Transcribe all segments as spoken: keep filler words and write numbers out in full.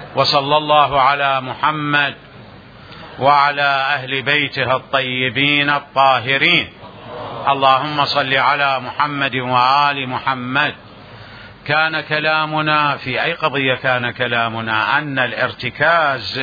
وصلى الله على محمد وعلى أهل بيته الطيبين الطاهرين. اللهم صل على محمد وآل محمد. كان كلامنا في أي قضية؟ كان كلامنا أن الارتكاز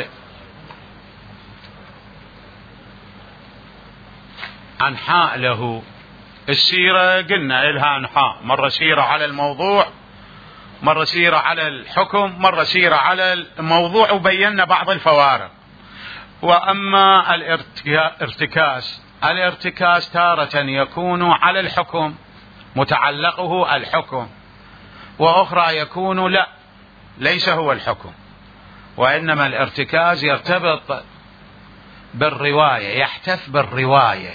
أنحاء له. السيرة قلنا إلها أنحاء، مرة سيرة على الموضوع، مرة سيرة على الحكم، مرة سيرة على الموضوع، وبينا بعض الفوارق. وأما الارتكاز، الارتكاز تارة يكون على الحكم، متعلقه الحكم، وأخرى يكون لا، ليس هو الحكم، وإنما الارتكاز يرتبط بالرواية، يحتف بالرواية،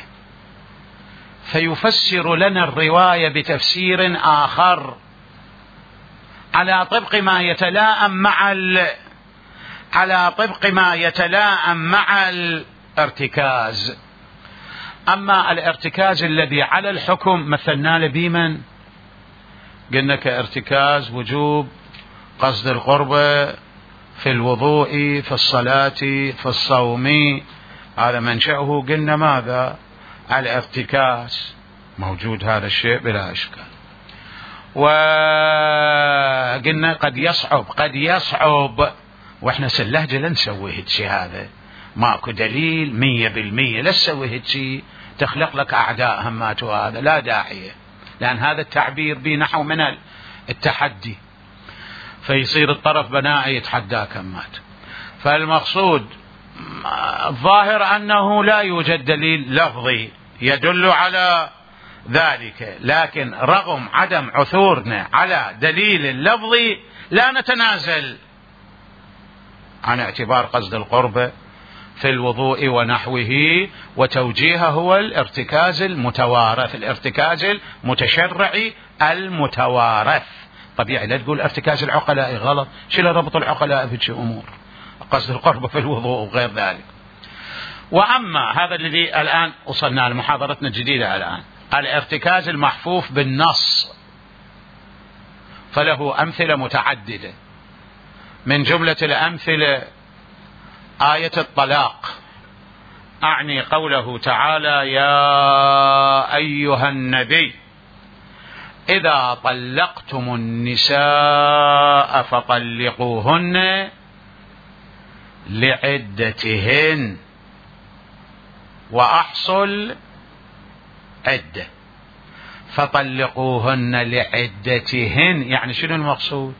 فيفسر لنا الرواية بتفسير آخر على طبق ما يتلائم مع ال... على طبق ما يتلائم مع الارتكاز. أما الارتكاز الذي على الحكم مثلنا له بمن؟ قلنا كارتكاز وجوب قصد القربة في الوضوء، في الصلاة، في الصوم، هذا منشأه قلنا ماذا؟ الارتكاز. موجود هذا الشيء بلا إشكال. وقلنا قد يصعب قد يصعب واحنا سلهجة لا نسوي هالشي، هذا ماكو دليل مية بالمية، لا تسوي هالشي تخلق لك أعداء همات، وهذا لا داعية، لأن هذا التعبير بنحو من التحدي، فيصير الطرف بنائي يتحداك همات. فالمقصود الظاهر أنه لا يوجد دليل لفظي يدل على ذلك، لكن رغم عدم عثورنا على دليل لفظي لا نتنازل عن اعتبار قصد القربة في الوضوء ونحوه، وتوجيهه هو الارتكاز المتوارث، الارتكاز المتشرعي المتوارث. طبيعي لا تقول ارتكاز العقلاء غلط، شو ربط العقلاء في شيء أمور قصد القربة في الوضوء وغير ذلك. وأما هذا الذي الآن وصلنا لمحاضرتنا الجديدة الآن، الارتكاز المحفوف بالنص، فله أمثلة متعددة. من جملة الأمثلة آية الطلاق، أعني قوله تعالى: يا أيها النبي إذا طلقتم النساء فطلقوهن لعدتهن وأحصل عدة. فطلقوهن لعدتهن يعني شنو المقصود؟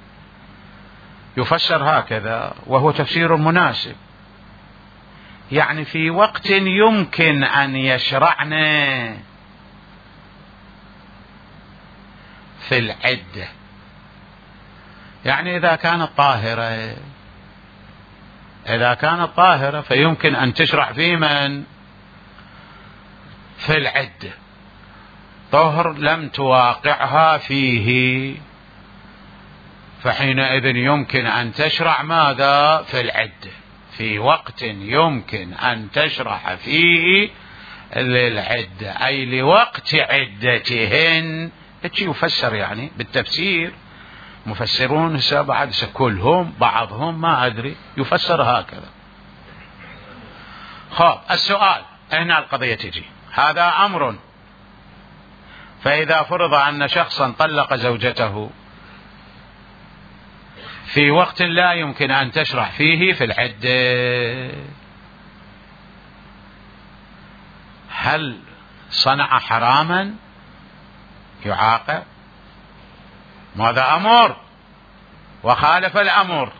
يفسر هكذا وهو تفسير مناسب، يعني في وقت يمكن أن يشرعن في العدة، يعني إذا كانت طاهرة، إذا كانت طاهرة فيمكن أن تشرع في من؟ في العدة. طهر لم تواقعها فيه، فحينئذ يمكن أن تشرع ماذا؟ في العدة، في وقت يمكن أن تشرع فيه للعدة، أي لوقت عدتهن. هيك يفسر يعني بالتفسير، مفسرون بعد كلهم بعضهم ما أدري يفسر هكذا. خب السؤال هنا القضية تجي، هذا أمر، فإذا فرض أن شخصا طلق زوجته في وقت لا يمكن أن تشرع فيه في العدة، هل صنع حراما يعاقب؟ ماذا أمر؟ وخالف الأمر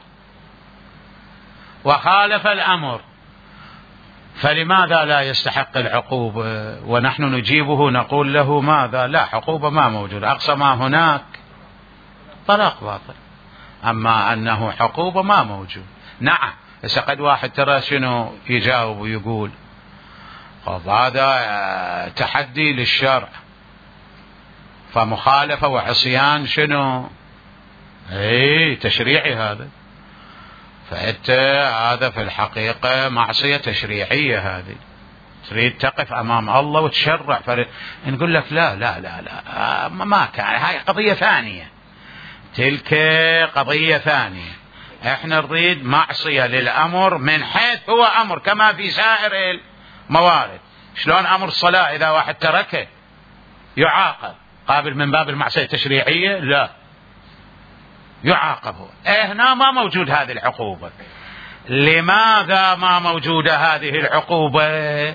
وخالف الأمر فلماذا لا يستحق العقوبة؟ ونحن نجيبه نقول له ماذا؟ لا، عقوبة ما موجود، أقصى ما هناك طلاق باطل، أما أنه عقوبة ما موجود. نعم، بس قد واحد ترى شنو يجاوب ويقول طب هذا تحدي للشرع، فمخالفة وعصيان شنو؟ اي تشريعي هذا، فأنت هذا في الحقيقة معصية تشريعية، هذه تريد تقف أمام الله وتشرع، فنقول لك لا لا لا لا ما كان، هاي قضية ثانية، تلك قضية ثانية. احنا نريد معصية للأمر من حيث هو أمر كما في سائر الموارد. شلون أمر الصلاة إذا واحد تركه يعاقب، قابل من باب المعصية التشريعية؟ لا، يعاقب هو. إيه هنا ما موجود هذه العقوبة. لماذا ما موجودة هذه العقوبة؟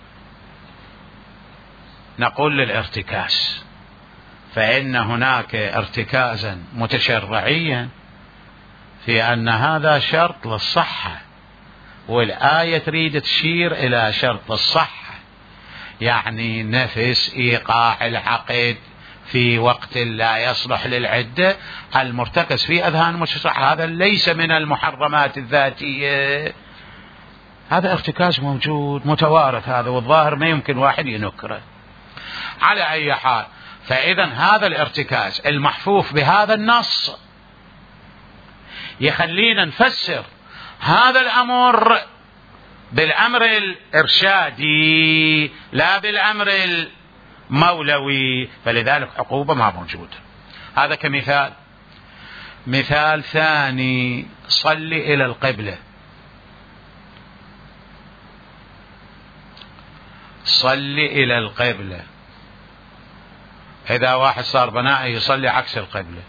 نقول للارتكاز، فإن هناك ارتكازا متشرعيا في أن هذا شرط للصحة، والآية تريد تشير إلى شرط الصحة، يعني نفس إيقاع العقد في وقت لا يصلح للعدة المرتكز في أذهان المشرع، هذا ليس من المحرمات الذاتية، هذا ارتكاز موجود متوارث هذا، والظاهر ما يمكن واحد ينكره. على أي حال، فإذا هذا الارتكاز المحفوف بهذا النص يخلينا نفسر هذا الأمر بالأمر الإرشادي لا بالأمر المولوي، فلذلك عقوبة ما موجودة. هذا كمثال. مثال ثاني، صل إلى القبلة. صل إلى القبلة، إذا واحد صار بناء يصلي عكس القبلة،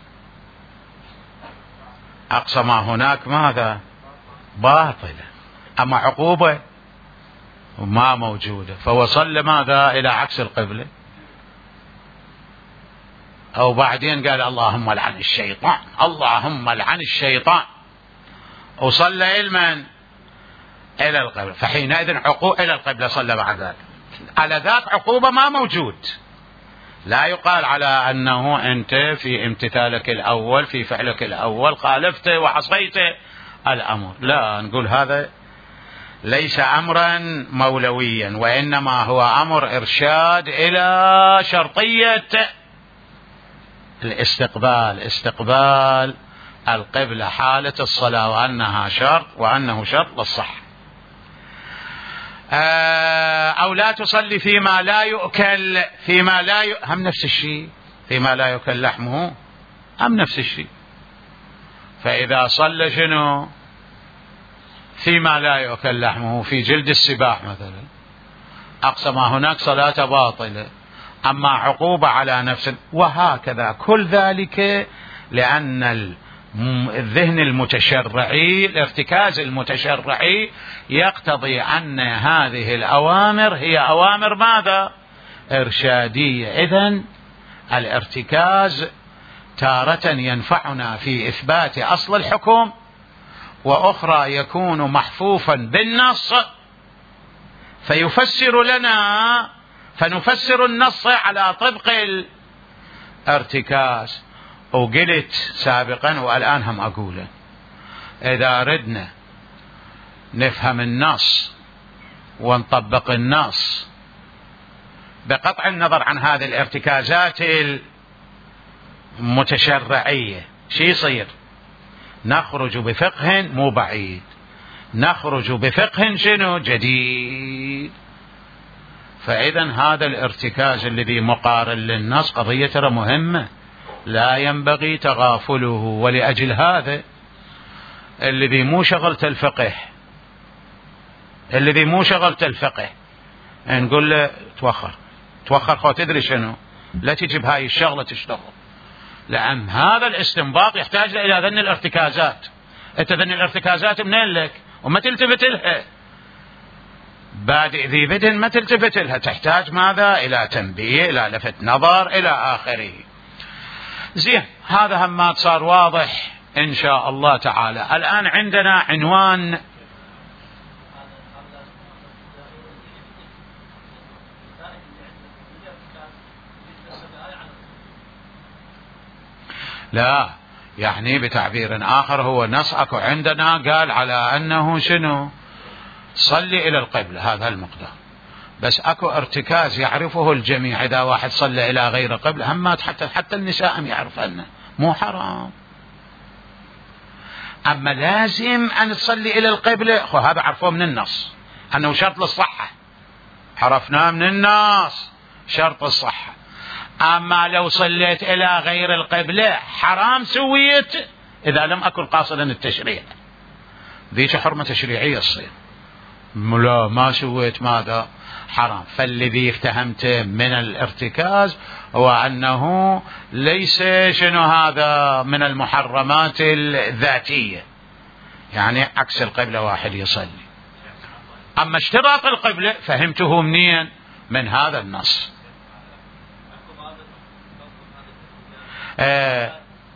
أقصى ما هناك ماذا؟ باطلة. أما عقوبة ما موجودة، فهو صلى ماذا؟ إلى عكس القبلة، أو بعدين قال اللهم لعن الشيطان، اللهم لعن الشيطان، وصلى إلى إلى القبلة، فحينئذ عقوبة إلى القبلة صلى بعد ذلك، على ذاك عقوبة ما موجود. لا يقال على أنه أنت في امتثالك الأول في فعلك الأول خالفت وعصيت الأمر، لا، نقول هذا ليس أمرا مولويا، وإنما هو أمر إرشاد إلى شرطية الاستقبال، استقبال القبلة حالة الصلاة، وأنها شرط، وأنه شرط للصحة. أو لا تصلي فيما لا يؤكل، فيما لا ي... هم نفس الشيء، فيما لا يؤكل لحمه هم نفس الشيء. فإذا صلى شنو فيما لا يؤكل لحمه في جلد السباع مثلا، أقصى ما هناك صلاة باطلة، أما عقوبة على نفس، وهكذا كل ذلك لأن الذهن المتشرعي، الارتكاز المتشرعي يقتضي أن هذه الأوامر هي أوامر ماذا؟ إرشادية. إذن الارتكاز تارة ينفعنا في إثبات أصل الحكم، وأخرى يكون محفوفا بالنص فيفسر لنا، فنفسر النص على طبق الارتكاز. وقلت سابقا والآن هم أقوله، إذا ردنا نفهم النص ونطبق النص بقطع النظر عن هذه الارتكازات المتشرعية، شي يصير؟ نخرج بفقه مو بعيد، نخرج بفقه شنو؟ جديد. فإذا هذا الارتكاز الذي مقارن للنص قضية ترى مهمة لا ينبغي تغافله، ولأجل هذا الذي مو شغلت الفقه، الذي مو شغلت الفقه نقول له توخر توخر خو تدري شنو، لا تجيب هاي الشغلة تشتغل، لأن هذا الاستنباط يحتاج إلى ذن الارتكازات. انت ذن الارتكازات منين لك وما تلتفت لها؟ بادئ ذي بدن ما تلتفت لها، تحتاج ماذا؟ إلى تنبيه، إلى لفت نظر، إلى آخره. زين، هذا هم صار واضح إن شاء الله تعالى. الآن عندنا عنوان لا، يعني بتعبير آخر هو نص أكو عندنا قال على أنه شنو؟ صلي إلى القبلة، هذا المقدار، بس أكو ارتكاز يعرفه الجميع، إذا واحد صلى إلى غير قبلة همات حتى حتى النساء يعرفن مو حرام، أما لازم أن تصلي إلى القبلة، خو هذا عرفوه من النص أنه شرط للصحة، عرفناه من النص شرط الصحة. أما لو صليت إلى غير القبلة حرام سويت، إذا لم أكن قاصدا التشريع، ذيك حرمة تشريعية تصير. لا ما سويت ماذا حرام. فالذي اتهمته من الارتكاز هو أنه ليس شنو هذا من المحرمات الذاتية، يعني عكس القبلة واحد يصلي. أما اشتراط القبلة فهمته منين؟ من هذا النص. آه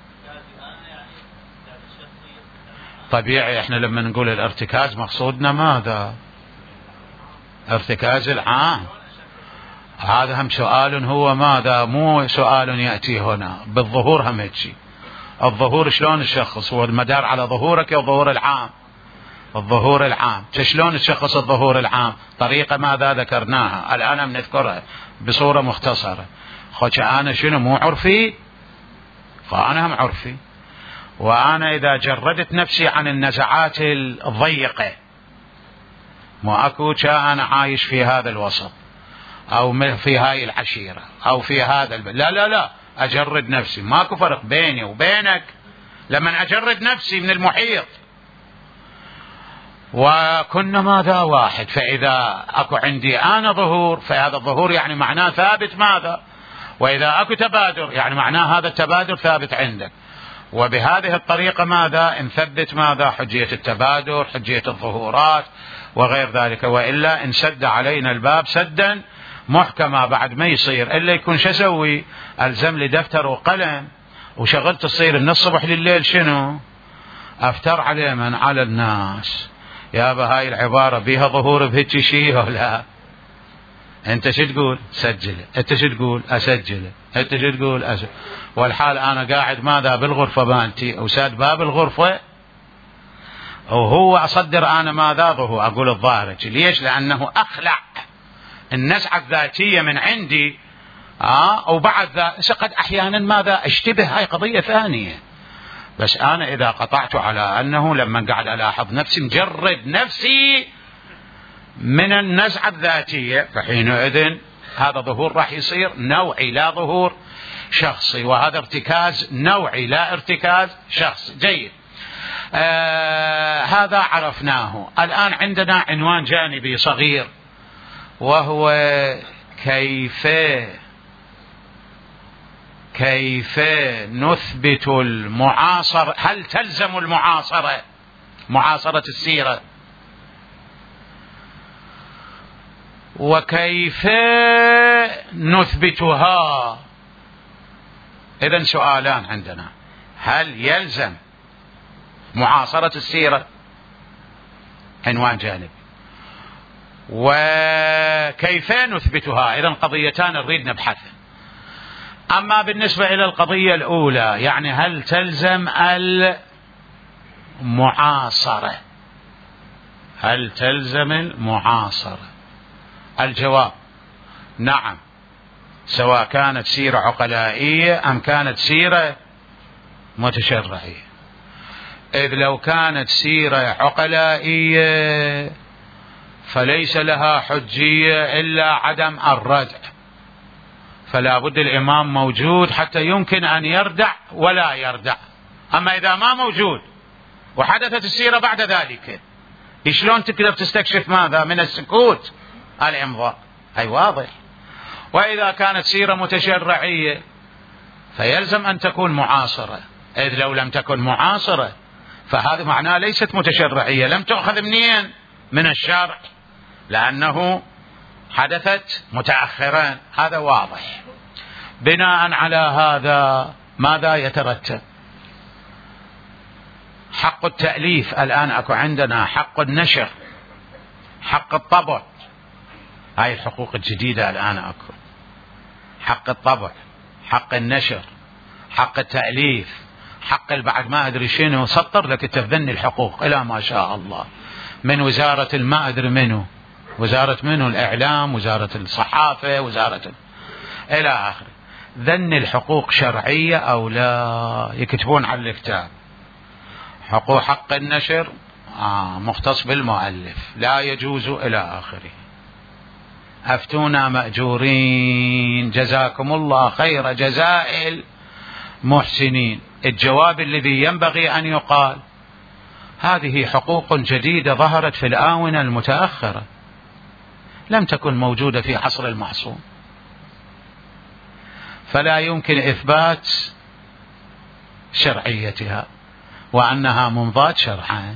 طبيعي احنا لما نقول الارتكاز مقصودنا ماذا؟ ارتكاز العام. هذا هم سؤال هو ماذا، مو سؤال يأتي هنا بالظهور. هم هيك الظهور شلون الشخص؟ هو المدار على ظهورك يا ظهور العام؟ الظهور العام. شلون تشخص الظهور العام؟ طريقة ماذا ذكرناها الآن بنذكرها بصورة مختصرة. خوش أنا شنو مو عرفي؟ فأنا هم عرفي، وأنا إذا جردت نفسي عن النزعات الضيقة، مو أكو أنا عايش في هذا الوسط أو في هاي العشيرة أو في هذا البلد، لا لا لا أجرد نفسي. ماكو فرق بيني وبينك لما أجرد نفسي من المحيط، وكنا ماذا واحد. فإذا أكو عندي أنا ظهور فهذا الظهور يعني معناه ثابت ماذا، وإذا أكو تبادر يعني معناه هذا التبادر ثابت عندك. وبهذه الطريقة ماذا نثبت ماذا حجية التبادر، حجية الظهورات وغير ذلك. وإلا انسد علينا الباب سدا محكما بعد ما يصير إلا يكون شو أسوي؟ ألزم لي دفتر وقلم وشغلت تصير من الصبح لليل شنو أفتر عليه من على الناس. يا هاي العبارة بيها ظهور بهيك شيء ولا؟ انت شو تقول؟ سجله. انت شو تقول؟ اسجله. انت شو تقول؟ أسجل. والحال انا قاعد ماذا بالغرفة بانتي وساد باب الغرفة وهو اصدر انا ماذا ظهور، اقول الظاهرة. ليش؟ لانه اخلع النزعة الذاتية من عندي. اه وبعد ذا قد احيانا ماذا اشتبه، هاي قضية ثانية. بس انا اذا قطعت على انه لما قاعد الاحظ نفسي مجرد نفسي من النزعة الذاتية، فحينئذ هذا ظهور راح يصير نوعي لا ظهور شخصي، وهذا ارتكاز نوعي لا ارتكاز شخصي. جيد. آه هذا عرفناه. الآن عندنا عنوان جانبي صغير وهو كيف كيف نثبت المعاصرة. هل تلزم المعاصرة معاصرة السيرة؟ وكيف نثبتها؟ إذن سؤالان عندنا. هل يلزم معاصرة السيرة؟ عنوان جانبي. وكيف نثبتها؟ إذن قضيتان نريد نبحثها. أما بالنسبة إلى القضية الأولى، يعني هل تلزم المعاصرة؟ هل تلزم المعاصرة؟ الجواب نعم، سواء كانت سيرة عقلائية أم كانت سيرة متشرعية. إذ لو كانت سيرة عقلائية فليس لها حجية إلا عدم الردع، فلا بد الإمام موجود حتى يمكن أن يردع ولا يردع. أما إذا ما موجود وحدثت السيرة بعد ذلك، شلون تقدر تستكشف ماذا من السكوت الإمضاء؟ أي واضح. وإذا كانت سيرة متشرعية فيلزم أن تكون معاصرة، إذ لو لم تكن معاصرة فهذا معناه ليست متشرعية، لم تأخذ منين؟ من الشرع، لأنه حدثت متأخرا. هذا واضح. بناء على هذا ماذا يترتب؟ حق التأليف الآن أكو عندنا، حق النشر، حق الطبع. هاي الحقوق الجديدة الآن أكو، حق الطبع، حق النشر، حق التأليف، حق البعد ما أدري شنو، سطر لك تفذن الحقوق إلى ما شاء الله، من وزارة الما أدري منه، وزارة منه الإعلام، وزارة الصحافة، وزارة إلى آخره. ذن الحقوق شرعية أو لا؟ يكتبون على الكتاب حقوق حق النشر آه مختص بالمؤلف، لا يجوز إلى آخره. أفتونا مأجورين، جزاكم الله خير جزاء المحسنين. الجواب الذي ينبغي أن يقال. هذه حقوق جديدة ظهرت في الآونة المتأخرة، لم تكن موجودة في عصر المعصوم، فلا يمكن إثبات شرعيتها وأنها منضاة شرعا.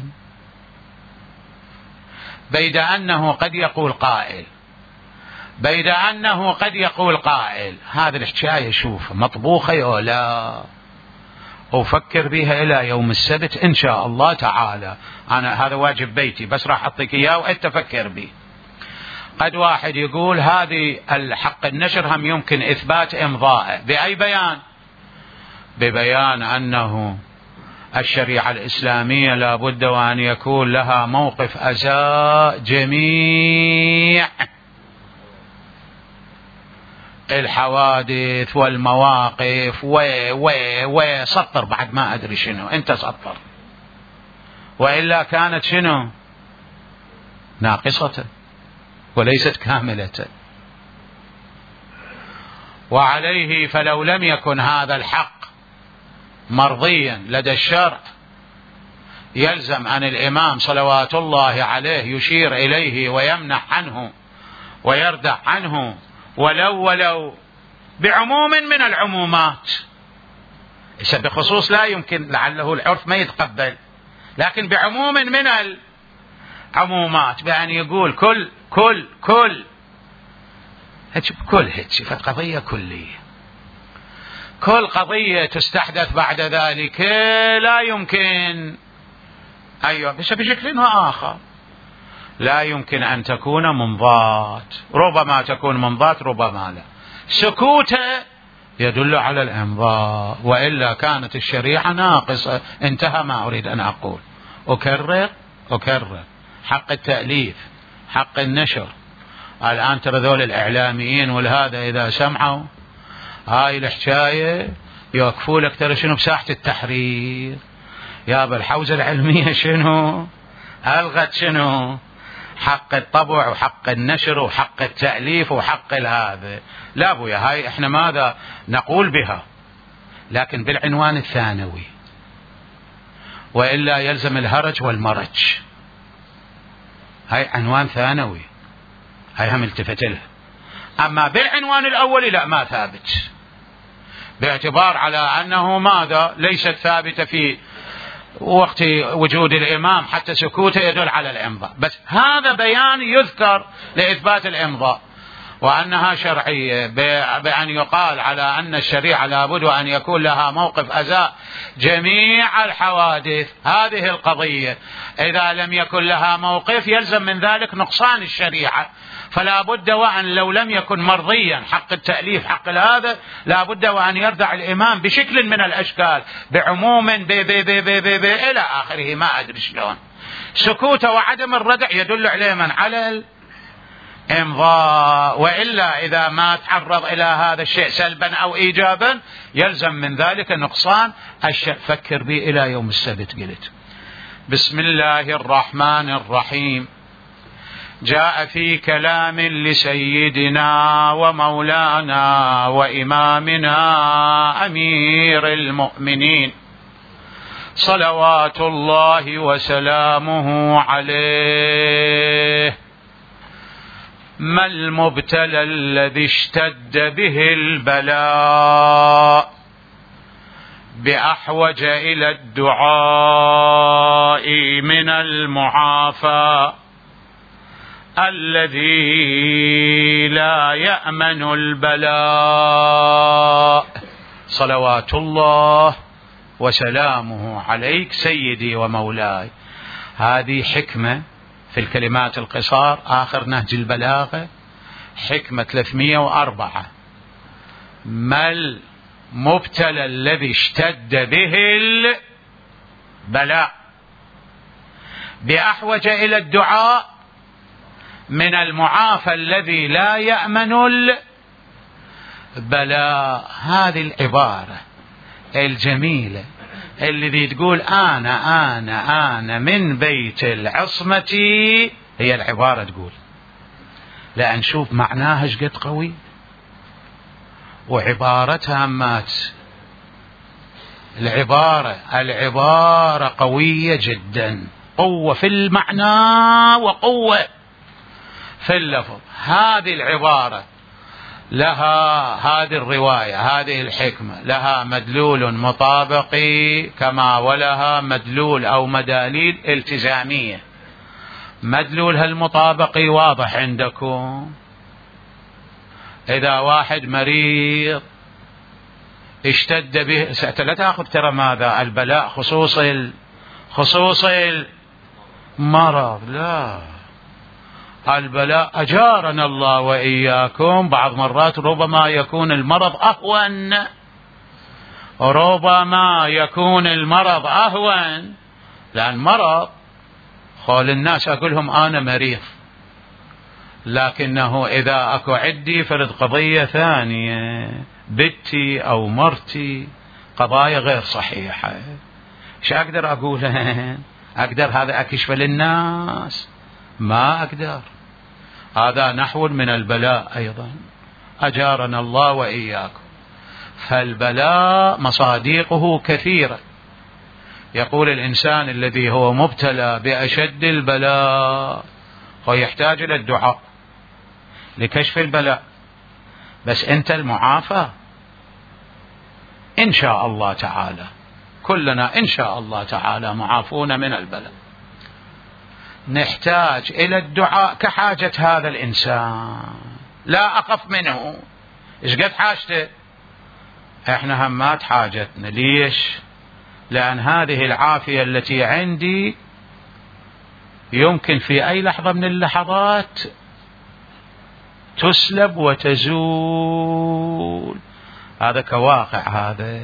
بيد أنه قد يقول قائل بيد أنه قد يقول قائل هذه الحكاية شوف مطبوخة أو لا، أفكر بها إلى يوم السبت إن شاء الله تعالى، أنا هذا واجب بيتي بس راح أعطيك إياه وأنت فكر به. قد واحد يقول هذه الحق النشر هم يمكن إثبات إمضائه بأي بيان؟ ببيان أنه الشريعة الإسلامية لا بد وأن يكون لها موقف أزاء جميع الحوادث والمواقف و و و سطر بعد ما أدري شنو، أنت سطر، وإلا كانت شنو؟ ناقصة وليست كاملة. وعليه فلو لم يكن هذا الحق مرضيا لدى الشرع يلزم أن الإمام صلوات الله عليه يشير إليه ويمنح عنه ويردع عنه ولو ولو بعموم من العمومات. بخصوص لا يمكن لعله العرف ما يتقبل، لكن بعموم من العمومات بأن يقول كل كل كل هيك كل هيك فقضية كلية، كل قضية تستحدث بعد ذلك لا يمكن أيوة بشكل آخر لا يمكن أن تكون منضات، ربما تكون منضات ربما لا. سكوته يدل على الإمضاء، وإلا كانت الشريعة ناقصة. انتهى ما أريد أن أقول. أكرر أكرر حق التأليف، حق النشر. الآن ترى ذول الإعلاميين والهذا إذا سمعوا هاي الحكاية يوقفوا لك ترى شنو بساحة التحرير يا بالحوزة العلمية شنو ألغت شنو حق الطبع وحق النشر وحق التأليف وحق هذا. لا بويا هاي احنا ماذا نقول بها، لكن بالعنوان الثانوي، وإلا يلزم الهرج والمرج. هاي عنوان ثانوي، هاي هم التفت لها. أما بالعنوان الأولي لا، ما ثابت، باعتبار على أنه ماذا ليست ثابتة في وقت وجود الإمام، حتى سكوته يدل على الإمضاء. بس هذا بيان يذكر لإثبات الإمضاء وأنها شرعية، بأن يقال على أن الشريعة لابد أن يكون لها موقف أزاء جميع الحوادث. هذه القضية إذا لم يكن لها موقف يلزم من ذلك نقصان الشريعة، فلا بد وأن لو لم يكن مرضيا حق التأليف حق هذا لا بد وأن يردع الإمام بشكل من الأشكال بعموم بي بي بي بي بي بي إلى آخره، ما أدري شلون. سكوته وعدم الردع يدل عليه من على الإمضاء، وإلا إذا ما تعرض إلى هذا الشيء سلبا أو إيجابا يلزم من ذلك نقصان الشيء. فكر به إلى يوم السبت. قلت بسم الله الرحمن الرحيم. جاء في كلام لسيدنا ومولانا وإمامنا أمير المؤمنين صلوات الله وسلامه عليه: ما المبتلى الذي اشتد به البلاء بأحوج إلى الدعاء من المعافى الذي لا يأمن البلاء. صلوات الله وسلامه عليك سيدي ومولاي. هذه حكمة في الكلمات القصار، آخر نهج البلاغة، حكمة ثلاثمئة وأربعة. ما المبتلى الذي اشتد به البلاء بأحوج إلى الدعاء من المعافى الذي لا يأمن البلاء. هذه العبارة الجميلة الذي تقول أنا أنا أنا من بيت العصمة، هي العبارة تقول. لا نشوف معناها ايش قد قوي، وعبارتها مات العبارة العبارة قوية جدا، قوة في المعنى وقوة في اللفظ. هذه العبارة لها، هذه الرواية هذه الحكمة لها مدلول مطابقي كما ولها مدلول أو مداليل التزامية. مدلولها المطابقي واضح عندكم. إذا واحد مريض اشتد به، لا تأخذ ترى ماذا البلاء خصوص ال... خصوص المرض، لا، البلاء أجارنا الله وإياكم بعض مرات ربما يكون المرض أهون، ربما يكون المرض أهون، لأن مرض قال الناس أقولهم أنا مريض، لكنه إذا أكو عندي فرد قضية ثانية، بنتي أو مرتي، قضايا غير صحيحة، ايش أقدر أقولها؟ أقدر هذا أكشف للناس؟ ما أقدر. هذا نحو من البلاء أيضا، أجارنا الله وإياكم. فالبلاء مصاديقه كثيرة. يقول الإنسان الذي هو مبتلى بأشد البلاء هو يحتاج إلى الدعاء لكشف البلاء، بس أنت المعافى إن شاء الله تعالى، كلنا إن شاء الله تعالى معافون من البلاء. نحتاج إلى الدعاء كحاجة هذا الإنسان، لا أخف منه. إيش قد حاجته؟ إحنا همات حاجتنا. ليش؟ لأن هذه العافية التي عندي يمكن في أي لحظة من اللحظات تسلب وتزول. هذا كواقع. هذا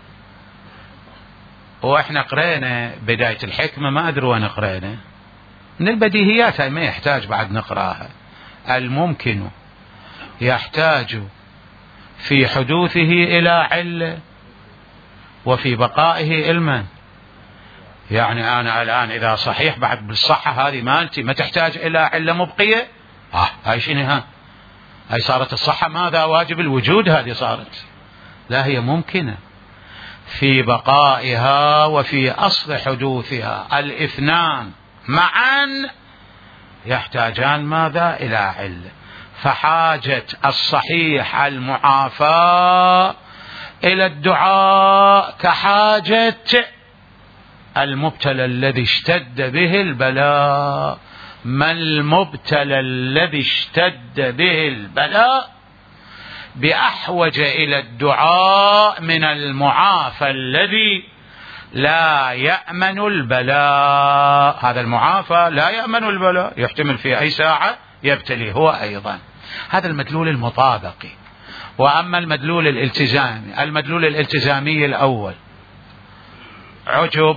وإحنا قرينا بداية الحكمة، ما أدري وين قرينا، من البديهيات هاي ما يحتاج بعد نقراها. الممكن يحتاج في حدوثه إلى علة وفي بقائه علما. يعني أنا الآن إذا صحيح بعد بالصحة هذه مالتي ما تحتاج إلى علة مبقية. آه هاي شنو؟ ها هاي صارت الصحة ماذا؟ واجب الوجود. هذه صارت، لا، هي ممكنة في بقائها وفي أصل حدوثها. الاثنان معا يحتاجان ماذا؟ إلى علة. فحاجة الصحيح المعافى إلى الدعاء كحاجة المبتلى الذي اشتد به البلاء. ما المبتلى الذي اشتد به البلاء بأحوج إلى الدعاء من المعافى الذي لا يأمن البلاء. هذا المعافى لا يأمن البلاء، يحتمل في أي ساعة يبتلي هو أيضا. هذا المدلول المطابقي. وأما المدلول الالتزامي، المدلول الالتزامي الأول عجب،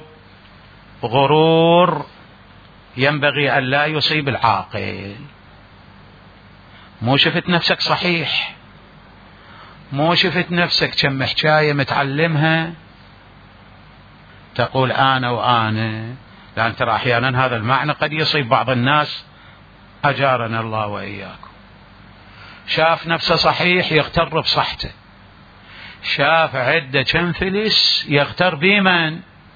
غرور، ينبغي أن لا يصيب العاقل. مو شفت نفسك صحيح، مو شفت نفسك كم حكاية متعلمها تقول أنا وأنا، لأن ترى أحيانا هذا المعنى قد يصيب بعض الناس، أجارنا الله وإياكم. شاف نفسه صحيح يغتر بصحته، شاف عدة كم فلس يغتر بمن؟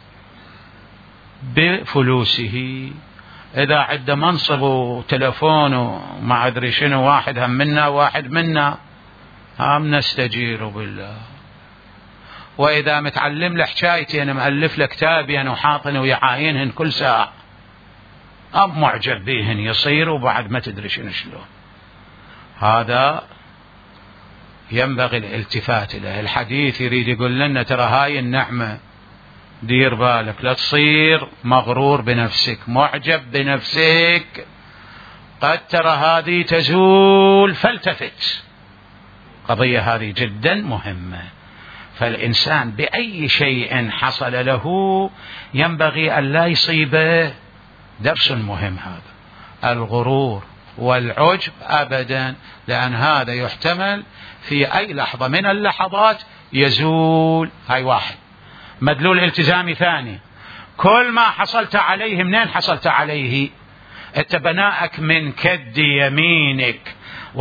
بفلوسه. إذا عدة منصب وتلفون وما أدري شنو، واحد هم منا واحد منا، هم نستجير بالله. وإذا متعلم له حكايتي أنا مؤلف له كتابي أنا وحاطن ويعاينهن كل ساعة، أب معجب بيهن يصير وبعد ما تدري شنو شلون. هذا ينبغي الالتفات له. الحديث يريد يقول لنا ترى هاي النعمة دير بالك لا تصير مغرور بنفسك، معجب بنفسك، قد ترى هذه تزول فالتفت. قضية هذه جدا مهمة. فالإنسان بأي شيء حصل له ينبغي أن لا يصيبه درس مهم، هذا الغرور والعجب أبدا، لأن هذا يحتمل في أي لحظة من اللحظات يزول. هاي واحد. مدلول التزامي ثاني، كل ما حصلت عليه منين حصلت عليه؟ انت بناءك من كد يمينك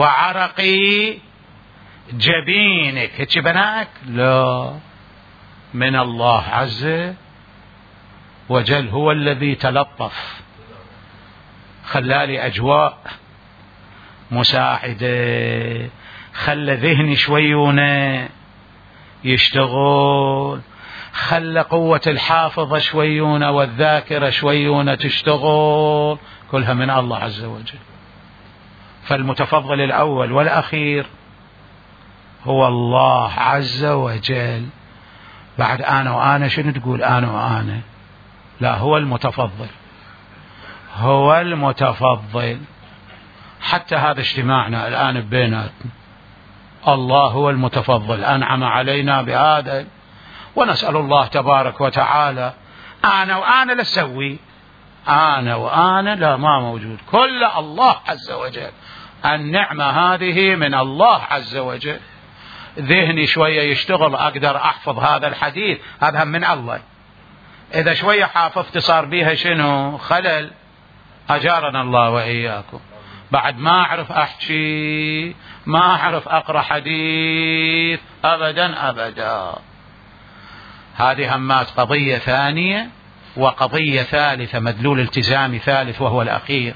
وعرقي جبينك، هيك بناءك؟ لا، من الله عز وجل، هو الذي تلطف، خلالي أجواء مساعدة، خلى ذهني شويونة يشتغل، خلى قوة الحافظة شويونة والذاكرة شويونة تشتغل، كلها من الله عز وجل. فالمتفضل الأول والأخير هو الله عز وجل. بعد أنا وأنا شنو تقول أنا وأنا؟ لا، هو المتفضل، هو المتفضل. حتى هذا اجتماعنا الآن بيناتنا، الله هو المتفضل، أنعم علينا بهذا، ونسأل الله تبارك وتعالى. أنا وأنا لا أسوي، أنا وأنا لا، ما موجود، كل الله عز وجل. النعمة هذه من الله عز وجل. ذهني شوية يشتغل أقدر أحفظ هذا الحديث، هذا من الله. إذا شوية حافظت صار بيها شنو خلل، أجارنا الله وإياكم. بعد ما أعرف أحكي، ما أعرف أقرأ حديث أبدا أبدا. هذه همات قضية ثانية. وقضية ثالثة، مدلول التزامي ثالث وهو الأخير،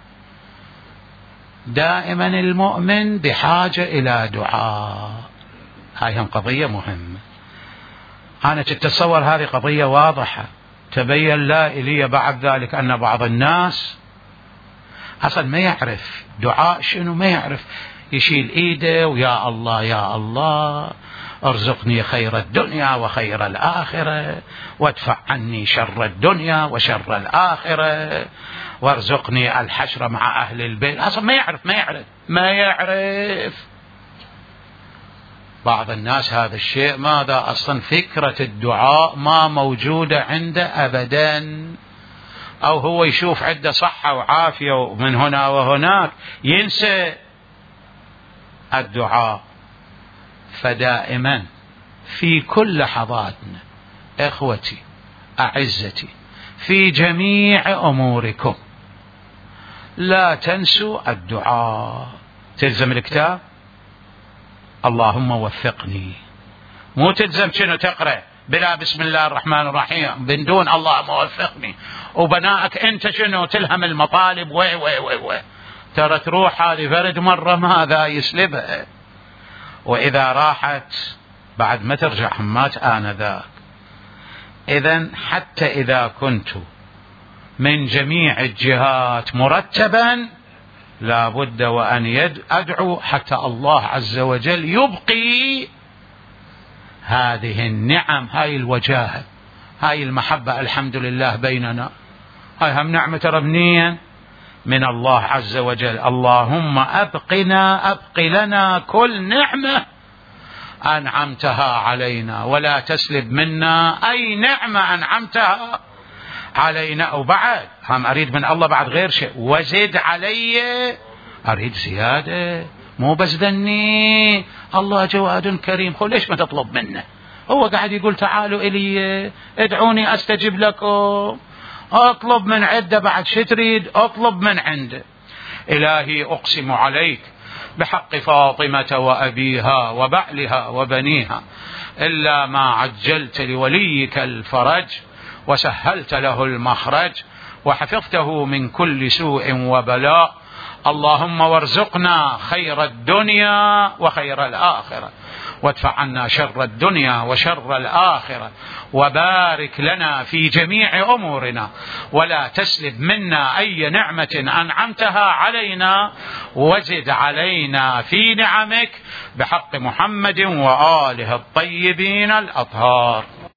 دائما المؤمن بحاجة إلى دعاء. هاي هم قضية مهمة. أنا تتصور هذه قضية واضحة. تبين لا إلي بعد ذلك أن بعض الناس أصلا ما يعرف دعاء شنو، ما يعرف، يشيل إيده ويا الله يا الله ارزقني خير الدنيا وخير الآخرة، وادفع عني شر الدنيا وشر الآخرة، وارزقني الحشر مع أهل البيت. أصلا ما يعرف ما يعرف ما يعرف بعض الناس هذا الشيء. ماذا أصلا فكرة الدعاء ما موجودة عنده أبدا، أو هو يشوف عنده صحة وعافية ومن هنا وهناك ينسى الدعاء. فدائما في كل لحظاتنا إخوتي أعزتي في جميع أموركم لا تنسوا الدعاء. تلزم الكتاب اللهم وفقني، مو تلزم شنو تقرأ بلا بسم الله الرحمن الرحيم من دون اللهم وفقني، وبنائك انت شنو تلهم المطالب وي وي وي وي. ترى تروح هذه فرد مرة ماذا يسلبها، وإذا راحت بعد ما ترجع همات آنذاك. إذن حتى إذا كنت من جميع الجهات مرتبا لا بد وأن أدعو حتى الله عز وجل يبقي هذه النعم، هاي الوجاهة، هاي المحبة الحمد لله بيننا، هاي هم نعمة ربنيا من الله عز وجل. اللهم أبقنا أبق لنا كل نعمة أنعمتها علينا، ولا تسلب منا أي نعمة أنعمتها علينا. وبعد هم أريد من الله بعد غير شيء، وزد علي، أريد زيادة، مو بس ذني الله جواد كريم. خل ليش ما تطلب منه؟ هو قاعد يقول تعالوا إلي ادعوني أستجب لكم. أطلب من عنده، بعد شو تريد؟ أطلب من عنده. إلهي أقسم عليك بحق فاطمة وأبيها وبعلها وبنيها إلا ما عجلت لوليك الفرج وسهلت له المخرج وحفظته من كل سوء وبلاء. اللهم وارزقنا خير الدنيا وخير الآخرة، وادفع عنا شر الدنيا وشر الآخرة، وبارك لنا في جميع أمورنا، ولا تسلب منا أي نعمة أنعمتها علينا، وزد علينا في نعمك بحق محمد وآله الطيبين الأطهار.